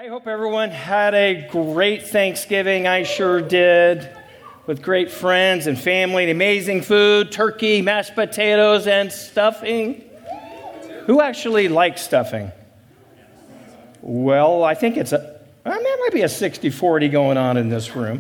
I hope everyone had a great Thanksgiving. I sure did, with great friends and family, and amazing food, turkey, mashed potatoes, and stuffing. Who actually likes stuffing? Well, I think there might be a 60-40 going on in this room.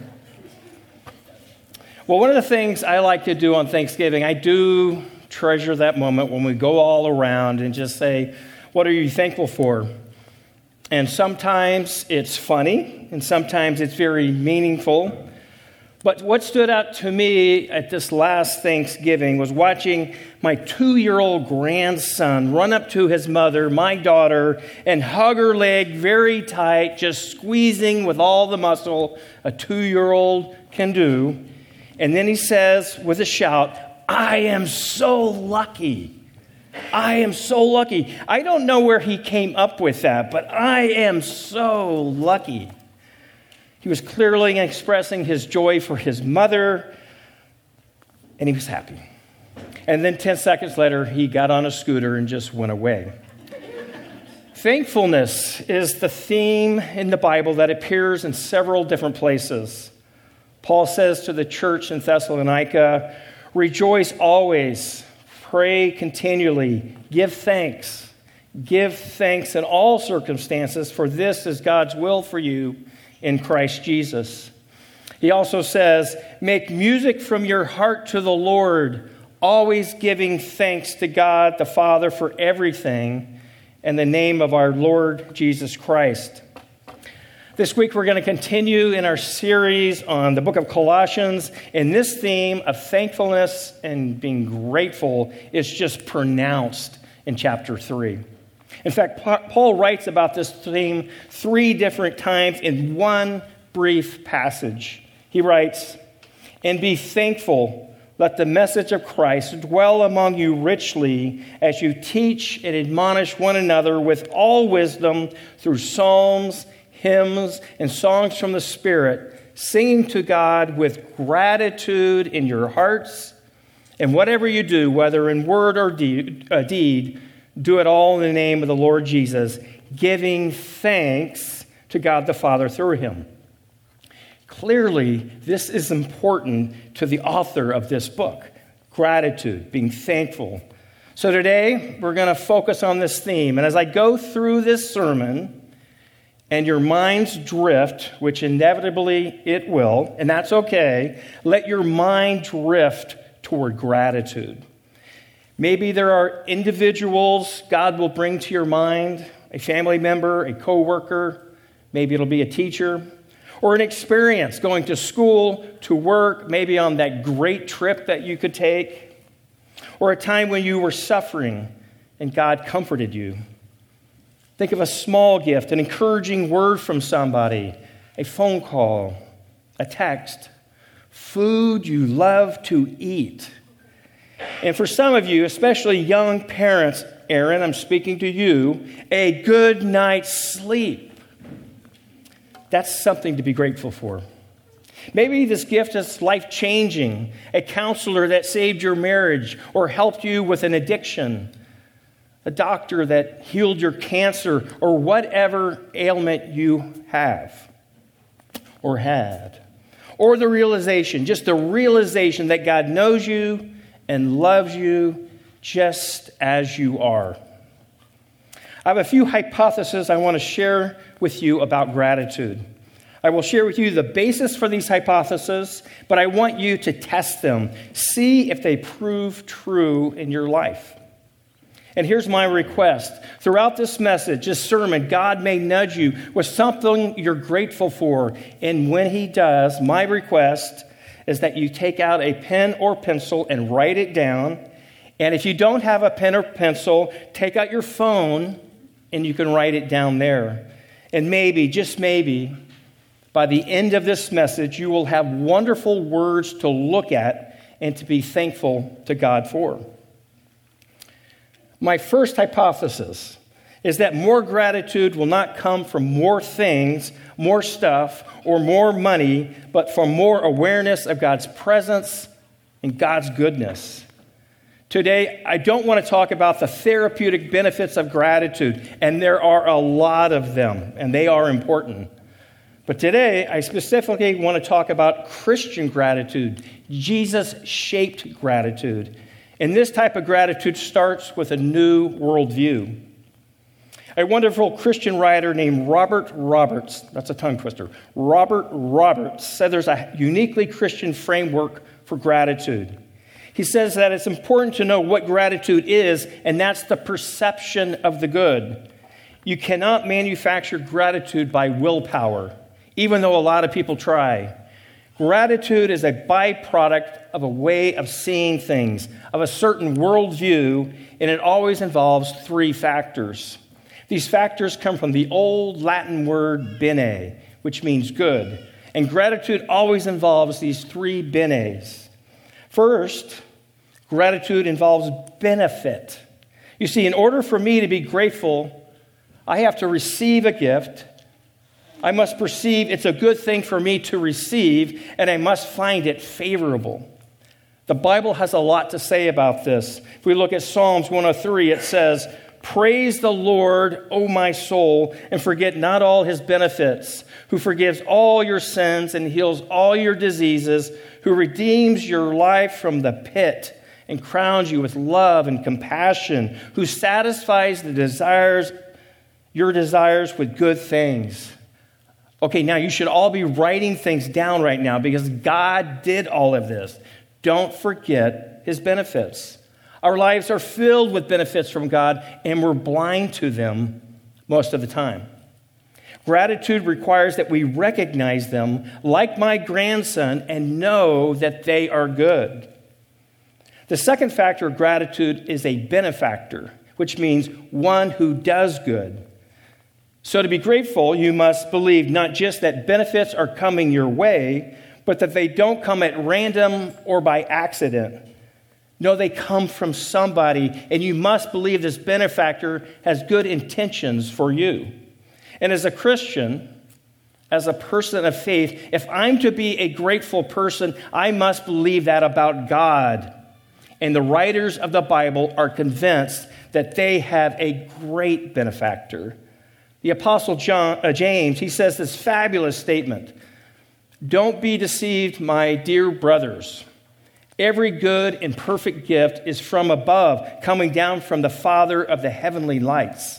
Well, one of the things I like to do on Thanksgiving, I do treasure that moment when we go all around and just say, what are you thankful for? And sometimes it's funny, and sometimes it's very meaningful. But what stood out to me at this last Thanksgiving was watching my 2-year-old grandson run up to his mother, my daughter, and hug her leg very tight, just squeezing with all the muscle a 2-year-old can do. And then he says with a shout, "I am so lucky. I am so lucky." I don't know where he came up with that, but I am so lucky. He was clearly expressing his joy for his mother, and he was happy. And then 10 seconds later, he got on a scooter and just went away. Thankfulness is the theme in the Bible that appears in several different places. Paul says to the church in Thessalonica, "Rejoice always, pray continually, give thanks. Give thanks in all circumstances, for this is God's will for you in Christ Jesus." He also says, "Make music from your heart to the Lord, always giving thanks to God the Father for everything in the name of our Lord Jesus Christ." This week we're going to continue in our series on the book of Colossians, and this theme of thankfulness and being grateful is just pronounced in chapter 3. In fact, Paul writes about this theme 3 different times in one brief passage. He writes, "And be thankful, let the message of Christ dwell among you richly as you teach and admonish one another with all wisdom through psalms, hymns, and songs from the Spirit, singing to God with gratitude in your hearts. And whatever you do, whether in word or deed, do it all in the name of the Lord Jesus, giving thanks to God the Father through him." Clearly, this is important to the author of this book, gratitude, being thankful. So today, we're going to focus on this theme. And as I go through this sermon, and your minds drift, which inevitably it will, and that's okay, let your mind drift toward gratitude. Maybe there are individuals God will bring to your mind, a family member, a coworker, maybe it'll be a teacher, or an experience going to school, to work, maybe on that great trip that you could take, or a time when you were suffering and God comforted you. Think of a small gift, an encouraging word from somebody, a phone call, a text, food you love to eat. And for some of you, especially young parents, Aaron, I'm speaking to you, a good night's sleep. That's something to be grateful for. Maybe this gift is life-changing, a counselor that saved your marriage or helped you with an addiction, a doctor that healed your cancer, or whatever ailment you have or had. Or the realization that God knows you and loves you just as you are. I have a few hypotheses I want to share with you about gratitude. I will share with you the basis for these hypotheses, but I want you to test them. See if they prove true in your life. And here's my request. Throughout this message, this sermon, God may nudge you with something you're grateful for. And when he does, my request is that you take out a pen or pencil and write it down. And if you don't have a pen or pencil, take out your phone and you can write it down there. And maybe, just maybe, by the end of this message, you will have wonderful words to look at and to be thankful to God for. My first hypothesis is that more gratitude will not come from more things, more stuff, or more money, but from more awareness of God's presence and God's goodness. Today, I don't want to talk about the therapeutic benefits of gratitude, and there are a lot of them, and they are important. But today, I specifically want to talk about Christian gratitude, Jesus-shaped gratitude. And this type of gratitude starts with a new worldview. A wonderful Christian writer named Robert Roberts, that's a tongue twister, Robert Roberts said there's a uniquely Christian framework for gratitude. He says that it's important to know what gratitude is, and that's the perception of the good. You cannot manufacture gratitude by willpower, even though a lot of people try. Gratitude is a byproduct of a way of seeing things, of a certain worldview, and it always involves three factors. These factors come from the old Latin word bene, which means good. And gratitude always involves these three benes. First, gratitude involves benefit. You see, in order for me to be grateful, I have to receive a gift. I must perceive it's a good thing for me to receive, and I must find it favorable. The Bible has a lot to say about this. If we look at Psalms 103, it says, "Praise the Lord, O my soul, and forget not all his benefits, who forgives all your sins and heals all your diseases, who redeems your life from the pit and crowns you with love and compassion, who satisfies your desires with good things." Okay, now you should all be writing things down right now because God did all of this. Don't forget his benefits. Our lives are filled with benefits from God, and we're blind to them most of the time. Gratitude requires that we recognize them, like my grandson, and know that they are good. The second factor of gratitude is a benefactor, which means one who does good. So to be grateful, you must believe not just that benefits are coming your way, but that they don't come at random or by accident. No, they come from somebody, and you must believe this benefactor has good intentions for you. And as a Christian, as a person of faith, if I'm to be a grateful person, I must believe that about God. And the writers of the Bible are convinced that they have a great benefactor. The Apostle James, he says this fabulous statement, "Don't be deceived, my dear brothers. Every good and perfect gift is from above, coming down from the Father of the heavenly lights."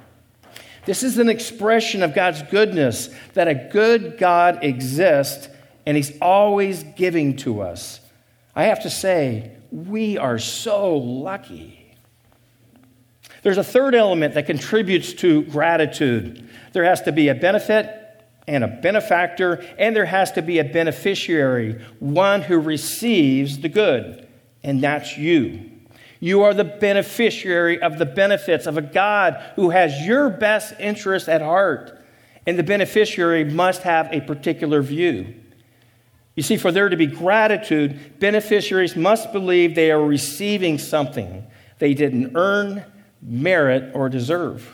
This is an expression of God's goodness, that a good God exists, and he's always giving to us. I have to say, we are so lucky. There's a third element that contributes to gratitude. There has to be a benefit and a benefactor, and there has to be a beneficiary, one who receives the good, and that's you. You are the beneficiary of the benefits of a God who has your best interest at heart, and the beneficiary must have a particular view. You see, for there to be gratitude, beneficiaries must believe they are receiving something they didn't earn, merit, or deserve.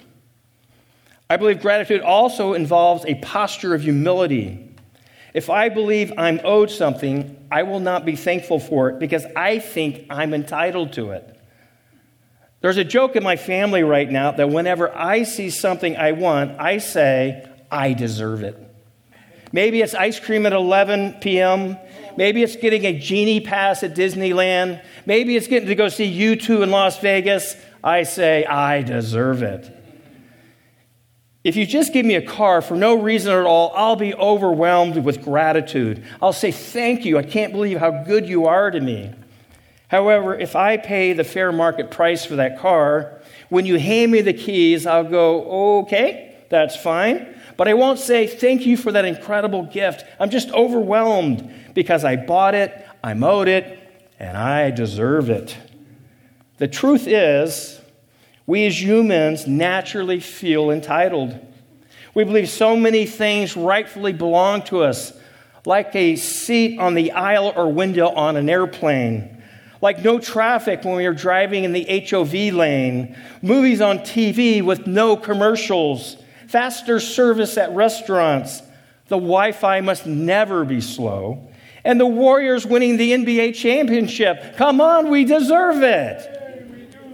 I believe gratitude also involves a posture of humility. If I believe I'm owed something, I will not be thankful for it because I think I'm entitled to it. There's a joke in my family right now that whenever I see something I want, I say, I deserve it. Maybe it's ice cream at 11 p.m. Maybe it's getting a genie pass at Disneyland. Maybe it's getting to go see U2 in Las Vegas. I say, I deserve it. If you just give me a car for no reason at all, I'll be overwhelmed with gratitude. I'll say, thank you. I can't believe how good you are to me. However, if I pay the fair market price for that car, when you hand me the keys, I'll go, okay, that's fine. But I won't say, thank you for that incredible gift. I'm just overwhelmed because I bought it, I'm owed it, and I deserve it. The truth is, we as humans naturally feel entitled. We believe so many things rightfully belong to us, like a seat on the aisle or window on an airplane, like no traffic when we are driving in the HOV lane, movies on TV with no commercials, faster service at restaurants. The Wi-Fi must never be slow, And the Warriors winning the NBA championship. Come on, we deserve it.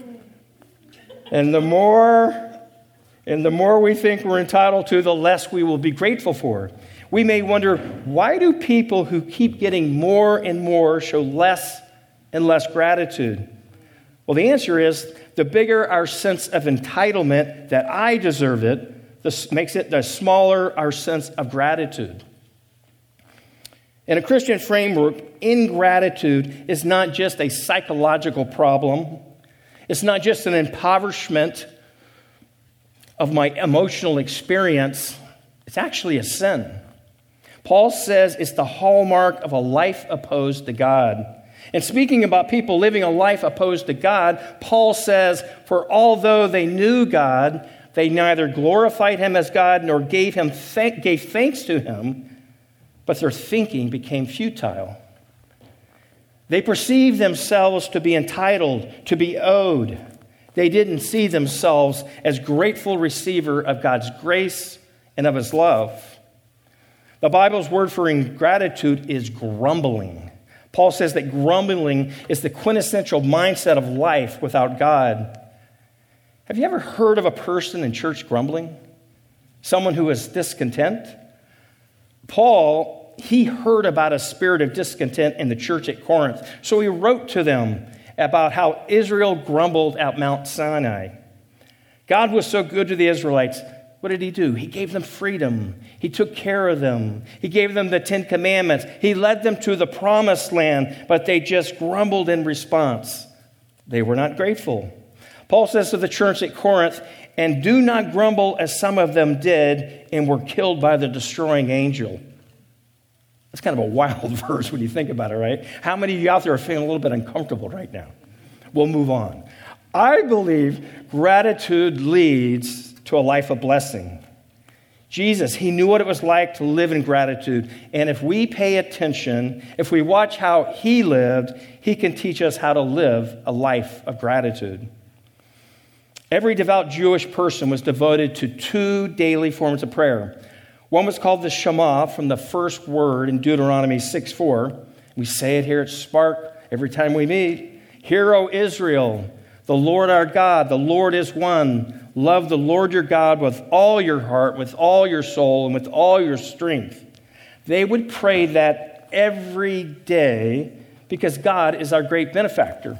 And the more we think we're entitled to, the less we will be grateful for. We may wonder, why do people who keep getting more and more show less and less gratitude? Well, the answer is, the bigger our sense of entitlement, that I deserve it, this makes it the smaller our sense of gratitude. In a Christian framework, ingratitude is not just a psychological problem. It's not just an impoverishment of my emotional experience. It's actually a sin. Paul says it's the hallmark of a life opposed to God. And speaking about people living a life opposed to God, Paul says, for although they knew God, they neither glorified him as God nor gave thanks to him, but their thinking became futile. They perceived themselves to be entitled, to be owed. They didn't see themselves as grateful receiver of God's grace and of his love. The Bible's word for ingratitude is grumbling. Paul says that grumbling is the quintessential mindset of life without God. Have you ever heard of a person in church grumbling? Someone who is discontent? Paul, he heard about a spirit of discontent in the church at Corinth. So he wrote to them about how Israel grumbled at Mount Sinai. God was so good to the Israelites. What did he do? He gave them freedom. He took care of them. He gave them the 10 Commandments. He led them to the promised land, but they just grumbled in response. They were not grateful. Paul says to the church at Corinth, and do not grumble as some of them did and were killed by the destroying angel. That's kind of a wild verse when you think about it, right? How many of you out there are feeling a little bit uncomfortable right now? We'll move on. I believe gratitude leads to a life of blessing. Jesus, he knew what it was like to live in gratitude. And if we pay attention, if we watch how he lived, he can teach us how to live a life of gratitude. Every devout Jewish person was devoted to 2 daily forms of prayer. One was called the Shema, from the first word in Deuteronomy 6:4. We say it here at Spark every time we meet. Hear, O Israel, the Lord our God, the Lord is one. Love the Lord your God with all your heart, with all your soul, and with all your strength. They would pray that every day because God is our great benefactor.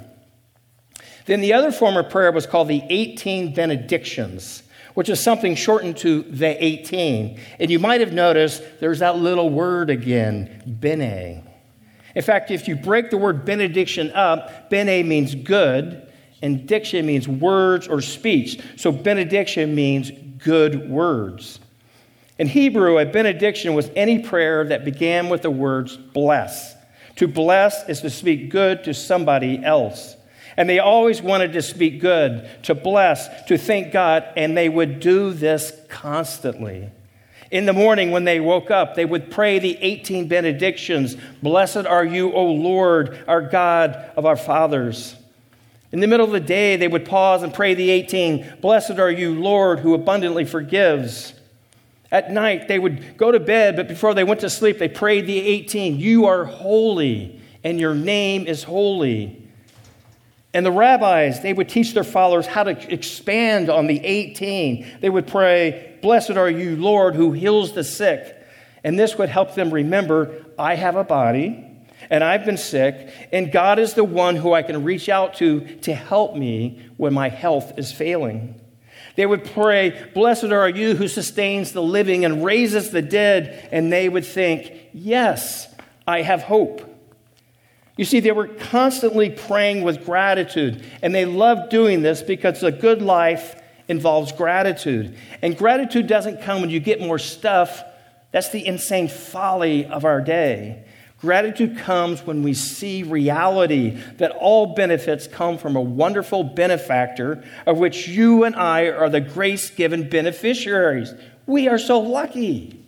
Then the other form of prayer was called the 18 benedictions, which is something shortened to the 18. And you might have noticed there's that little word again, bene. In fact, if you break the word benediction up, bene means good, and diction means words or speech. So benediction means good words. In Hebrew, a benediction was any prayer that began with the words bless. To bless is to speak good to somebody else. And they always wanted to speak good, to bless, to thank God, and they would do this constantly. In the morning when they woke up, they would pray the 18 benedictions. Blessed are you, O Lord, our God of our fathers. In the middle of the day, they would pause and pray the 18. Blessed are you, Lord, who abundantly forgives. At night, they would go to bed, but before they went to sleep, they prayed the 18. You are holy, and your name is holy. And the rabbis, they would teach their followers how to expand on the 18. They would pray, blessed are you, Lord, who heals the sick. And this would help them remember, I have a body, and I've been sick, and God is the one who I can reach out to help me when my health is failing. They would pray, blessed are you who sustains the living and raises the dead, and they would think, yes, I have hope. You see, they were constantly praying with gratitude, and they loved doing this because a good life involves gratitude. And gratitude doesn't come when you get more stuff. That's the insane folly of our day. Gratitude comes when we see reality that all benefits come from a wonderful benefactor of which you and I are the grace-given beneficiaries. We are so lucky.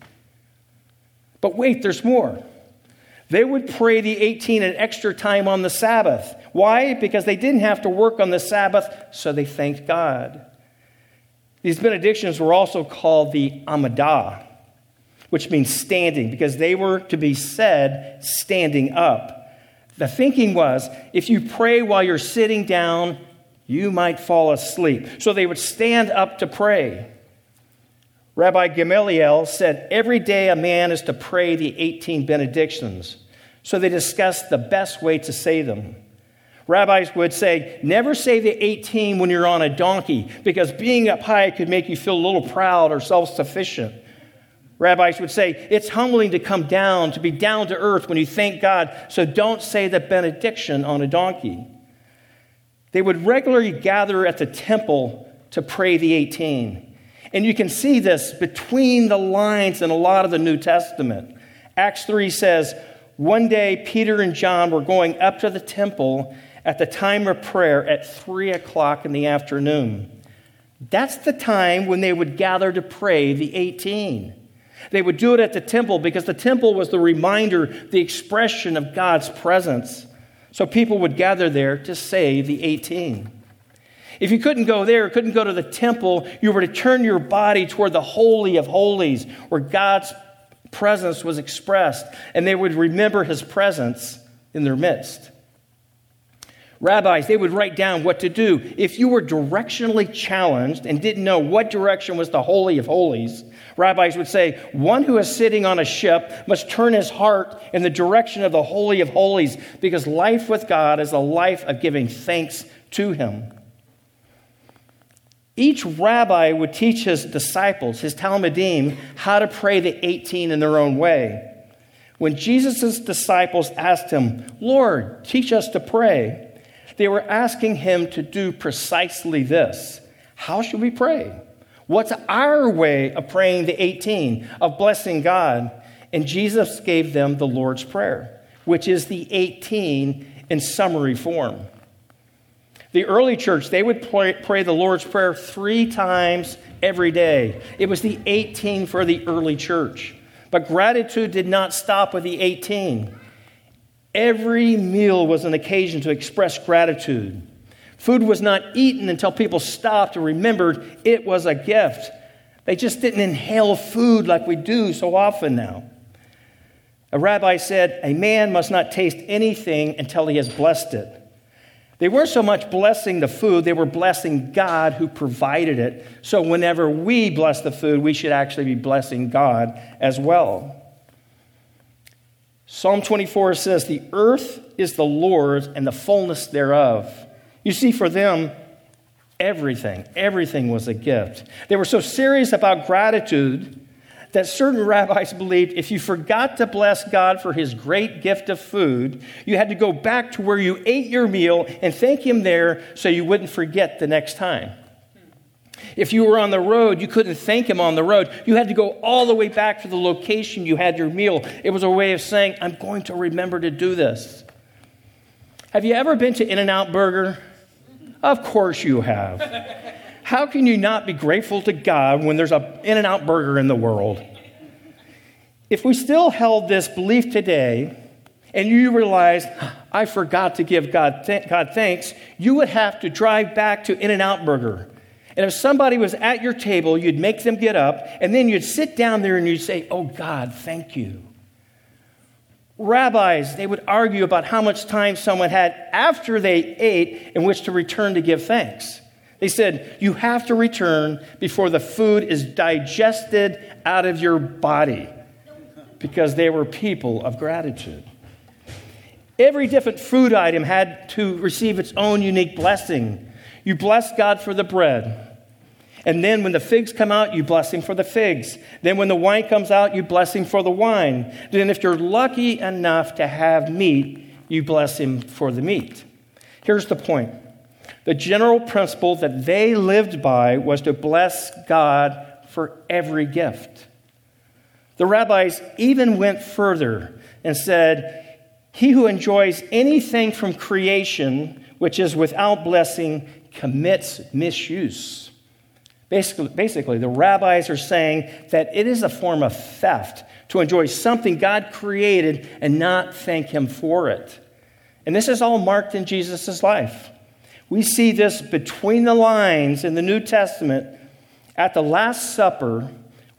But wait, there's more. They would pray the 18 an extra time on the Sabbath. Why? Because they didn't have to work on the Sabbath, so they thanked God. These benedictions were also called the Amidah. which means standing, because they were to be said standing up. The thinking was, if you pray while you're sitting down, you might fall asleep. So they would stand up to pray. Rabbi Gamaliel said every day a man is to pray the 18 benedictions. So they discussed the best way to say them. Rabbis would say, never say the 18 when you're on a donkey, because being up high could make you feel a little proud or self-sufficient. Rabbis would say, it's humbling to come down, to be down to earth when you thank God, so don't say the benediction on a donkey. They would regularly gather at the temple to pray the 18. And you can see this between the lines in a lot of the New Testament. Acts 3 says, one day Peter and John were going up to the temple at the time of prayer at 3 o'clock in the afternoon. That's the time when they would gather to pray the 18. They would do it at the temple because the temple was the reminder, the expression of God's presence. So people would gather there to say the 18. If you couldn't go there, couldn't go to the temple, you were to turn your body toward the Holy of Holies, where God's presence was expressed, and they would remember his presence in their midst. Rabbis, they would write down what to do. If you were directionally challenged and didn't know what direction was the Holy of Holies, rabbis would say, one who is sitting on a ship must turn his heart in the direction of the Holy of Holies, because life with God is a life of giving thanks to him. Each rabbi would teach his disciples, his Talmidim, how to pray the 18 in their own way. When Jesus' disciples asked him, Lord, teach us to pray, they were asking him to do precisely this. How should we pray? What's our way of praying the 18, of blessing God? And Jesus gave them the Lord's Prayer, which is the 18 in summary form. The early church, they would pray the Lord's Prayer 3 times every day. It was the 18 for the early church. But gratitude did not stop with the 18. Every meal was an occasion to express gratitude. Food was not eaten until people stopped and remembered it was a gift. They just didn't inhale food like we do so often now. A rabbi said, a man must not taste anything until he has blessed it. They weren't so much blessing the food, they were blessing God who provided it. So whenever we bless the food, we should actually be blessing God as well. Psalm 24 says, the earth is the Lord's and the fullness thereof. You see, for them, everything was a gift. They were so serious about gratitude that certain rabbis believed if you forgot to bless God for his great gift of food, you had to go back to where you ate your meal and thank him there so you wouldn't forget the next time. If you were on the road, you couldn't thank him on the road. You had to go all the way back to the location you had your meal. It was a way of saying, I'm going to remember to do this. Have you ever been to In-N-Out Burger? Of course you have. How can you not be grateful to God when there's an In-N-Out Burger in the world? If we still held this belief today, and you realized, I forgot to give God thanks, you would have to drive back to In-N-Out Burger. And if somebody was at your table, you'd make them get up, and then you'd sit down there and you'd say, oh God, thank you. Rabbis, they would argue about how much time someone had after they ate in which to return to give thanks. They said, you have to return before the food is digested out of your body, because they were people of gratitude. Every different food item had to receive its own unique blessing. You bless God for the bread. And then when the figs come out, you bless him for the figs. Then when the wine comes out, you bless him for the wine. Then if you're lucky enough to have meat, you bless him for the meat. Here's the point. The general principle that they lived by was to bless God for every gift. The rabbis even went further and said, he who enjoys anything from creation, which is without blessing, commits misuse. Basically, the rabbis are saying that it is a form of theft to enjoy something God created and not thank him for it. And this is all marked in Jesus' life. We see this between the lines in the New Testament. At the Last Supper,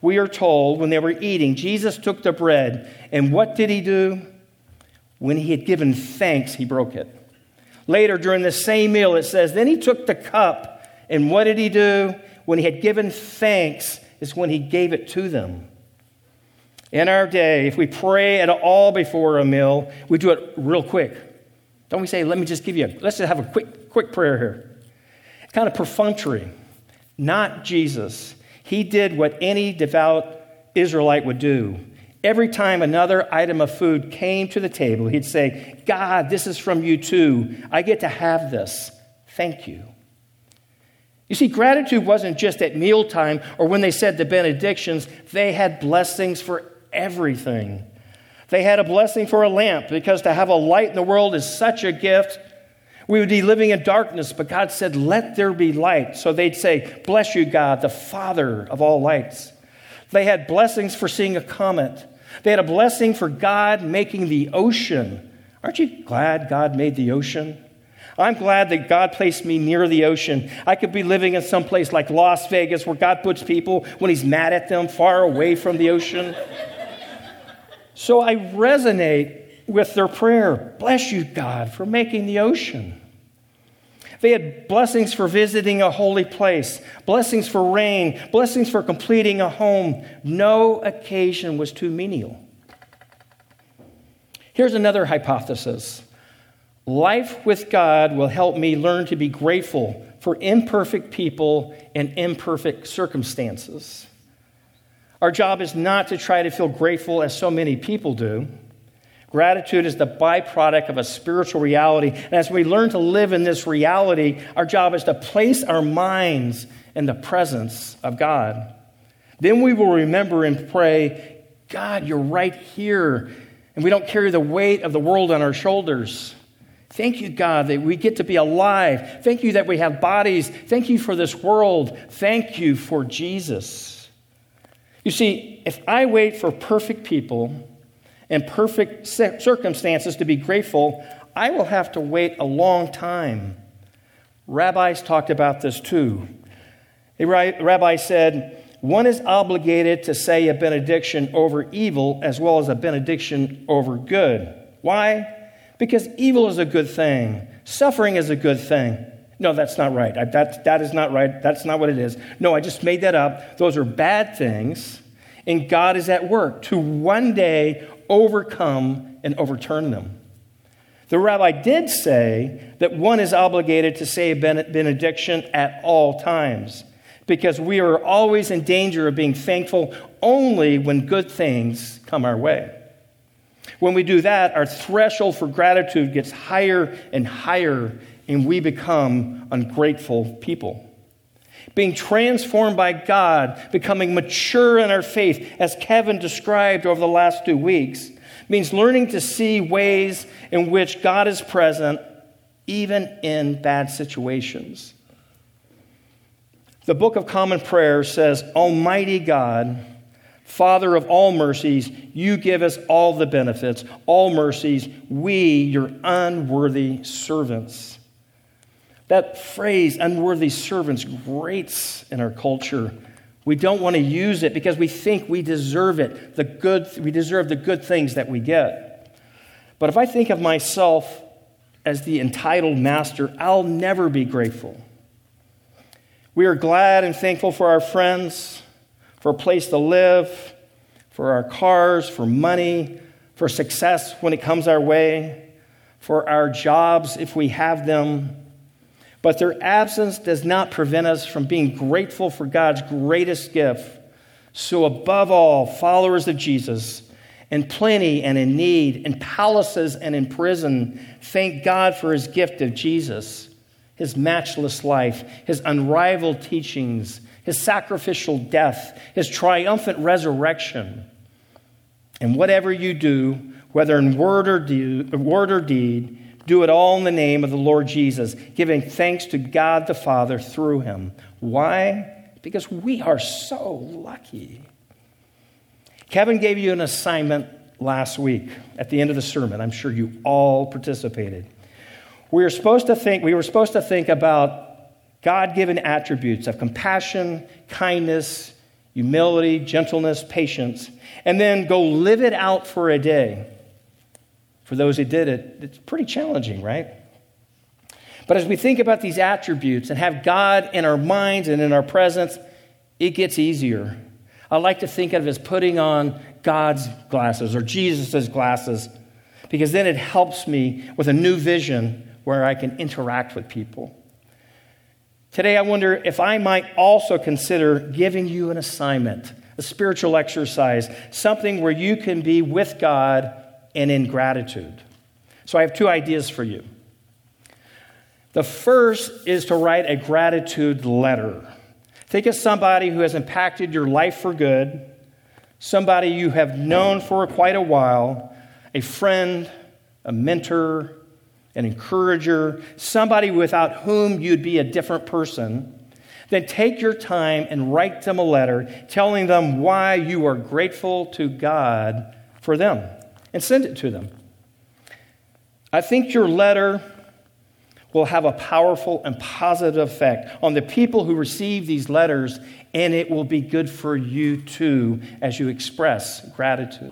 we are told when they were eating, Jesus took the bread, and what did he do? When he had given thanks, he broke it. Later, during the same meal, it says, then he took the cup, and what did he do? When he had given thanks is when he gave it to them. In our day, if we pray at all before a meal, we do it real quick. Don't we say, let's just have a quick prayer here. It's kind of perfunctory. Not Jesus. He did what any devout Israelite would do. Every time another item of food came to the table, he'd say, God, this is from you too. I get to have this. Thank you. You see, gratitude wasn't just at mealtime or when they said the benedictions. They had blessings for everything. They had a blessing for a lamp, because to have a light in the world is such a gift. We would be living in darkness, but God said, let there be light. So they'd say, bless you, God, the Father of all lights. They had blessings for seeing a comet. They had a blessing for God making the ocean. Aren't you glad God made the ocean? I'm glad that God placed me near the ocean. I could be living in some place like Las Vegas where God puts people, when he's mad at them, far away from the ocean. So I resonate with their prayer. Bless you, God, for making the ocean. They had blessings for visiting a holy place, blessings for rain, blessings for completing a home. No occasion was too menial. Here's another hypothesis. Life with God will help me learn to be grateful for imperfect people and imperfect circumstances. Our job is not to try to feel grateful as so many people do. Gratitude is the byproduct of a spiritual reality. And as we learn to live in this reality, our job is to place our minds in the presence of God. Then we will remember and pray, God, you're right here. And we don't carry the weight of the world on our shoulders. Thank you, God, that we get to be alive. Thank you that we have bodies. Thank you for this world. Thank you for Jesus. You see, if I wait for perfect people and perfect circumstances to be grateful, I will have to wait a long time. Rabbis talked about this too. A rabbi said, one is obligated to say a benediction over evil as well as a benediction over good. Why? Because evil is a good thing. Suffering is a good thing. No, that's not right. That is not right. That's not what it is. No, I just made that up. Those are bad things, and God is at work to one day overcome and overturn them. The rabbi did say that one is obligated to say a benediction at all times, because we are always in danger of being thankful only when good things come our way. When we do that, our threshold for gratitude gets higher and higher, and we become ungrateful people. Being transformed by God, becoming mature in our faith, as Kevin described over the last 2 weeks, means learning to see ways in which God is present, even in bad situations. The Book of Common Prayer says, Almighty God, Father of all mercies, you give us all the benefits, all mercies, we, your unworthy servants. That phrase, unworthy servants, grates in our culture. We don't want to use it because we think we deserve it. We deserve the good things that we get. But if I think of myself as the entitled master, I'll never be grateful. We are glad and thankful for our friends, for a place to live, for our cars, for money, for success when it comes our way, for our jobs if we have them. But their absence does not prevent us from being grateful for God's greatest gift. So above all, followers of Jesus, in plenty and in need, in palaces and in prison, thank God for his gift of Jesus, his matchless life, his unrivaled teachings, his sacrificial death, his triumphant resurrection. And whatever you do, whether in word or deed, do it all in the name of the Lord Jesus, giving thanks to God the Father through him. Why? Because we are so lucky. Kevin gave you an assignment last week at the end of the sermon. I'm sure you all participated. We were supposed to think about God-given attributes of compassion, kindness, humility, gentleness, patience, and then go live it out for a day. For those who did it, it's pretty challenging, right? But as we think about these attributes and have God in our minds and in our presence, it gets easier. I like to think of it as putting on God's glasses or Jesus' glasses, because then it helps me with a new vision where I can interact with people. Today, I wonder if I might also consider giving you an assignment, a spiritual exercise, something where you can be with God and in gratitude. So I have two ideas for you. The first is to write a gratitude letter. Think of somebody who has impacted your life for good, somebody you have known for quite a while, a friend, a mentor, an encourager, somebody without whom you'd be a different person. Then take your time and write them a letter telling them why you are grateful to God for them, and send it to them. I think your letter will have a powerful and positive effect on the people who receive these letters, and it will be good for you too as you express gratitude.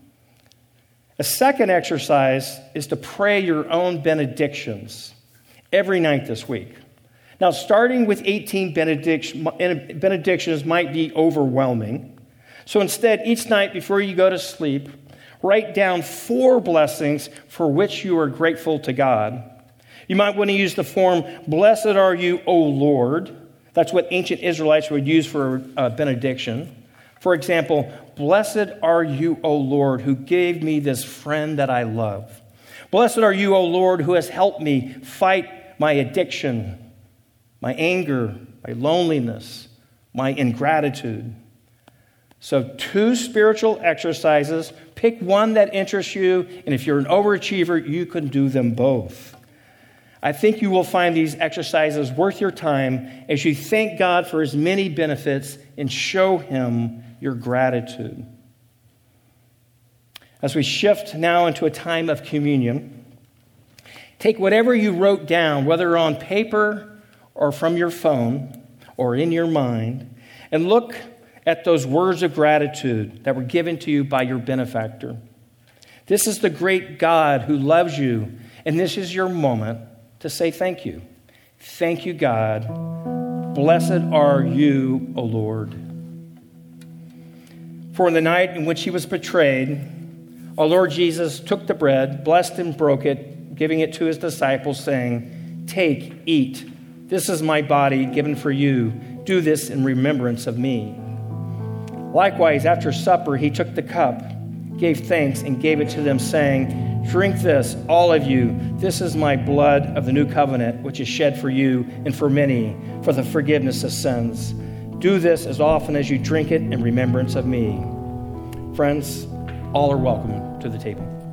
A second exercise is to pray your own benedictions every night this week. Now, starting with 18 benedictions might be overwhelming. So instead, each night before you go to sleep, write down 4 blessings for which you are grateful to God. You might want to use the form, "Blessed are you, O Lord." That's what ancient Israelites would use for a benediction. For example, "Blessed are you, O Lord, who gave me this friend that I love. Blessed are you, O Lord, who has helped me fight my addiction, my anger, my loneliness, my ingratitude." So 2 spiritual exercises. Pick one that interests you, and if you're an overachiever, you can do them both. I think you will find these exercises worth your time as you thank God for his many benefits and show him your gratitude. As we shift now into a time of communion, take whatever you wrote down, whether on paper or from your phone or in your mind, and look at those words of gratitude that were given to you by your benefactor. This is the great God who loves you, and this is your moment to say thank you. Thank you, God. Blessed are you, O Lord. For in the night in which he was betrayed, our Lord Jesus took the bread, blessed and broke it, giving it to his disciples, saying, "Take, eat. This is my body given for you. Do this in remembrance of me." Likewise, after supper, he took the cup, gave thanks, and gave it to them, saying, "Drink this, all of you. This is my blood of the new covenant, which is shed for you and for many for the forgiveness of sins. Do this as often as you drink it in remembrance of me." Friends, all are welcome to the table.